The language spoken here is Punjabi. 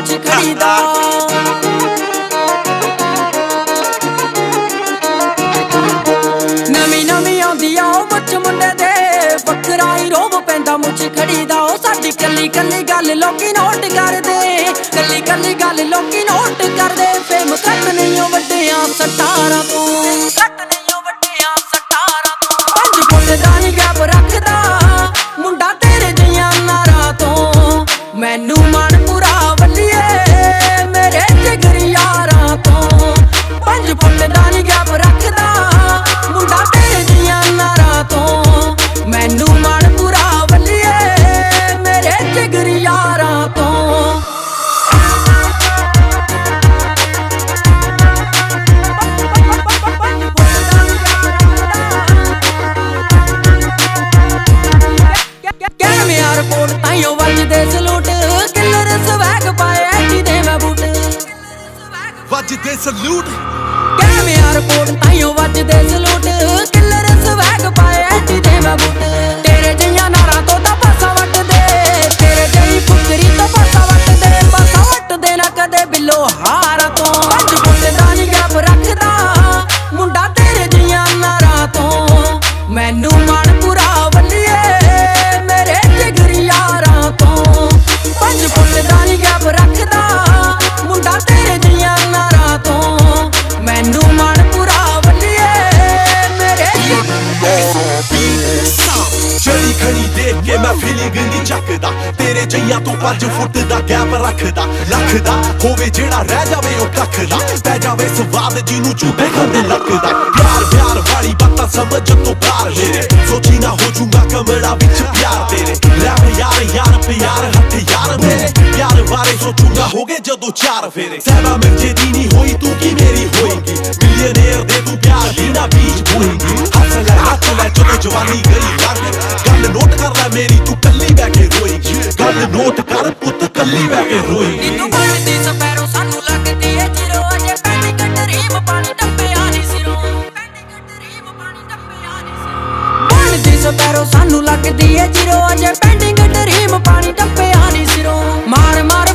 ਮੁੱਛ ਖੜੀਦਾ। ਨਵੀਂ ਨਵੀਂ ਆਉਂਦੀ ਆ ਉਹ ਮੁੱਛ ਮੁੰਡੇ ਦੇ, ਵੱਖਰਾ ਹੀ ਰੋਬ ਪੈਂਦਾ ਮੁੱਛ ਖੜੀਦਾ। ਉਹ ਸਾਡੀ ਕੱਲੀ ਕੱਲੀ ਗੱਲ ਲੋਕੀ ਨੋਟ ਕਰਦੇ, ਕੱਲੀ ਕੱਲੀ ਗੱਲ ਲੋਕੀ ਨੋਟ ਕਰਦੇ। ਫੇਮ ਘੱਟ ਨਹੀਂ ਉਹ ਵੱਡਿਆਂ ਸਟਾਰਾਂ ਤੋਂ, ਘੱਟ ਨਹੀਂ ਉਹ ਵੱਡਿਆਂ ਸਟਾਰਾਂ ਤੋਂ। 5 ਫੁੱਟ ਦਾ ਨੀ ਗੈਪ ਰੱਖਦਾ ਮੁੰਡਾ ਤੇਰੇ ਜਿਹੀਆਂ ਨਾਰਾਂ ਤੋਂ। ਮੈਨੂੰ ਮਨ ਪੂਰਾ ਵੱਲੀਏ ਮੇਰੇ ਜਿਗਰ ਯਾਰਾਂ ਤੋਂ। 5 ਫੁੱਟ ਦਾ ਨੀ ਗੈਪ ਰੱਖਦਾ ਮੁੰਡਾ ਤੇਰੇ ਜਿਹੀਆਂ ਨਾਰਾਂ ਤੋਂ। ਮੈਨੂੰ ਮਨ ਪੂਰਾ ਵੱਲੀਏ ਮੇਰੇ ਜਿਗਰ ਯਾਰਾਂ ਤੋਂ। ਰਿਪੋਰਟ ਤਾਈਓ ਵੱਜਦੇ ਸਲੂਟ, ਕਿਲਰ ਸਵੈਗ ਪਾਏ ਐਡੀ ਦੇ ਮੈਂ ਬੂਟ। ਵੱਜਦੇ ਸਲੂਟ ਕਹਿ ਰਿਪੋਰਟ ਤਾਈਓ ਵੱਜਦੇ ਸਲੂਟ, ਕਿਲਰ ਸਵੈਗ ਪਾਏ ਐਡੀ ਦੇ ਮੈਂ ਬੂਟ। ਤੇਰੇ ਜਿਹੀਆਂ ਨਾਰਾਂ ਤੋਂ ਤਾਂ ਪਾਸਾ ਵੱਟਦੇ, ਤੇਰੇ ਜਿਹੀ ਫੁਕਰੀ ਤੋਂ ਪਾਸਾ ਵੱਟਦੇ। ਪਾਸਾ ਵੱਟਦੇ ਨਾ ਕਦੇ ਬਿੱਲੋ ਹਾਰਾਂ ਤੋਂ। 5 ਫੁੱਟ ਦਾ ਨੀ ਗੈਪ ਰੱਖਦਾ ਮੁੰਡਾ ਤੇਰੇ ਜਿਹੀਆਂ ਨਾਰਾਂ ਤੋਂ। ਮੈਨੂੰ ਮਨ ਪੂਰਾ ਵੱਲੀਏ ਮੇਰੇ ਜਿਗਰ ਯਾਰਾਂ ਤੋਂ। 5 ਫੁੱਟ ਦਾ ਨੀ ਗੈਪ ਰੱਖਦਾ ਮੁੰਡਾ ਤੇਰੇ ਜਿਹੀਆਂ ਨਾਰਾਂ ਤੋਂ। ਮੈਨੂੰ ਮਨ ਪੂਰਾ ਵੱਲੀਏ ਮੇਰੇ ਜੜੀ ਖੜੀ ਦੇਖ ਕੇ ਮੈਂ ਫੀਲਿੰਗ ਨਹੀਂ ਚੱਕਦਾ। ਤੇਰੇ ਜਈਆਂ ਤੋਂ 5 ਫੁੱਟ ਦਾ ਗੈਪ ਰੱਖਦਾ। ਲੱਖ ਦਾ ਹੋਵੇ ਜਿਹੜਾ ਰਹਿ ਜਾਵੇ ਉਹ ਕੱਖ ਦਾ, ਪੈ ਜਾਵੇ ਸਵਾਦ ਜਿਹਨੂੰ ਝੂਠੇ ਖਾਂਦੇ ਲੱਗਦਾ। ਪਿਆਰ ਪਿਆਰ ਵਾਲੀ ਬਾਤਾਂ ਸਮਝ ਤੋਂ ਬਾਹਰ ਮੇਰੇ, ਸੋਚੀ ਨਾ ਹੋ ਜੂਗਾ ਕਮਰਾ ਵਿੱਚ ਪਿਆਰ ਤੇਰੇ। ਲੈ ਯਾਰ ਯਾਰ ਪਿਆਰ ਹੱਥ ਯਾਰ ਮੇਰੇ, ਪਿਆਰ ਬਾਰੇ ਸੋਚੂਗਾ ਹੋਗੇ ਜਦੋਂ 4 ਫੇਰੇ। ਸਹਿਬਾ ਮਿਰਜੇ ਦੀ ਨਹੀਂ ਹੋਈ ਤੂੰ ਕੀ ਮੇਰੀ ਹੋਏਗੀ, ਮਿਲੀਅਨੇਰ ਦੇ ਤੂੰ ਪਿਆਰ ਦੀ ਨਾ ਬੀਜ ਹੋਏਗੀ। ਹੱਥ ਲੈ ਜਦੋਂ ਜਵਾਨੀ ਗਈ ਲੰਘ, ਗੱਲ ਨੋਟ ਕਰ ਲੈ ਮੇਰੀ ਤੂੰ ਕੱਲੀ ਬਹਿ ਕੇ ਰੋਏਗੀ। ਗੱਲ ਨੋਟ ਕਰ ਪੁੱਤ ਕੱਲੀ ਬਹਿ ਕੇ ਰੋਏਗੀ। ਨੀ ਤੂੰ ਬਣਦੀ ਸਪੈਰੋ ਸਾਨੂੰ ਲੱਗਦੀ ਏ ਜੀਰੋ, ਅਜੇ ਪੈਂਡਿੰਗ ਡਰੀਮ ਪਾਣੀ ਟੱਪਿਆ ਨੀ ਸਿਰੋਂ। ਬਣਦੀ ਸਪੈਰੋ ਸਾਨੂੰ ਲੱਗਦੀ ਏ ਜੀਰੋ, ਅਜੇ ਪੈਂਡਿੰਗ ਡਰੀਮ ਪਾਣੀ ਟੱਪਿਆ ਨੀ ਸਿਰੋਂ। ਮਾਰ ਮਾਰ